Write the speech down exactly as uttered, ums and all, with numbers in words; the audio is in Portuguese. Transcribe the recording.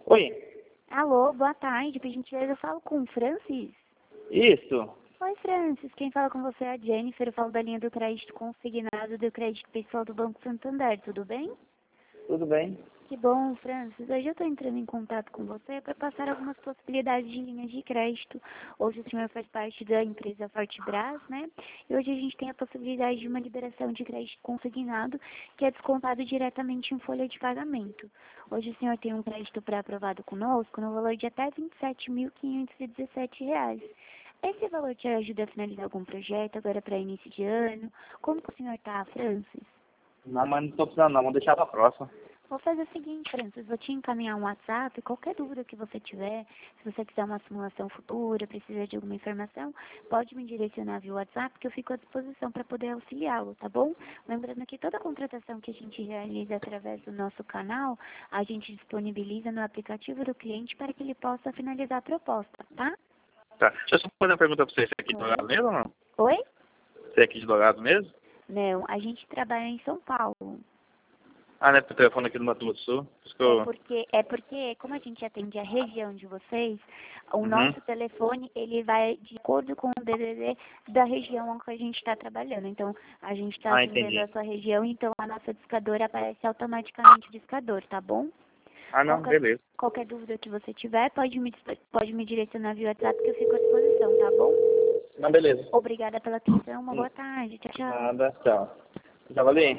Oi, Alô, boa tarde. Por gentileza, eu falo com o Francis. isso. Oi, Francis. Quem fala com você é a Jennifer. Eu falo da linha do crédito consignado do crédito pessoal do Banco Santander. Tudo bem? Tudo bem? Que bom, Francis. Hoje eu estou entrando em contato com você para passar algumas possibilidades de linhas de crédito. Hoje o senhor faz parte da empresa Fortebras, né? E hoje a gente tem a possibilidade de uma liberação de crédito consignado, que é descontado diretamente em folha de pagamento. Hoje o senhor tem um crédito pré-aprovado conosco no valor de até vinte e sete mil quinhentos e dezessete reais. Esse valor te ajuda a finalizar algum projeto agora para início de ano? Como que o senhor está, Francis? Não, mas não tô precisando não, vamos deixar pra próxima. Vou fazer o seguinte, Francis, vou te encaminhar um WhatsApp, qualquer dúvida que você tiver, se você quiser uma simulação futura, precisa de alguma informação, pode me direcionar via WhatsApp que eu fico à disposição para poder auxiliá-lo, tá bom? Lembrando que toda contratação que a gente realiza através do nosso canal, a gente disponibiliza no aplicativo do cliente para que ele possa finalizar a proposta, tá? Tá, deixa eu só fazer uma pergunta pra você, você é aqui de Oi? Dourado mesmo ou não? Oi? Você é aqui de Dourado mesmo? Não, a gente trabalha em São Paulo. Ah, né, pro telefone aqui do Mato Grosso do Sul. Por isso que É eu... porque, é porque, como a gente atende a região de vocês, o Uhum. nosso telefone, ele vai de acordo com o D D D da região onde a gente está trabalhando. Então, a gente está Ah, atendendo entendi. a sua região, então a nossa discadora aparece automaticamente o discador, tá bom? Ah, não, Qualquer, beleza. qualquer dúvida que você tiver, pode me, pode me direcionar via WhatsApp que eu fico à disposição, tá bom? Não, beleza. Obrigada pela atenção, uma boa tarde. Tchau, tchau. Nada, tchau. Já valeu?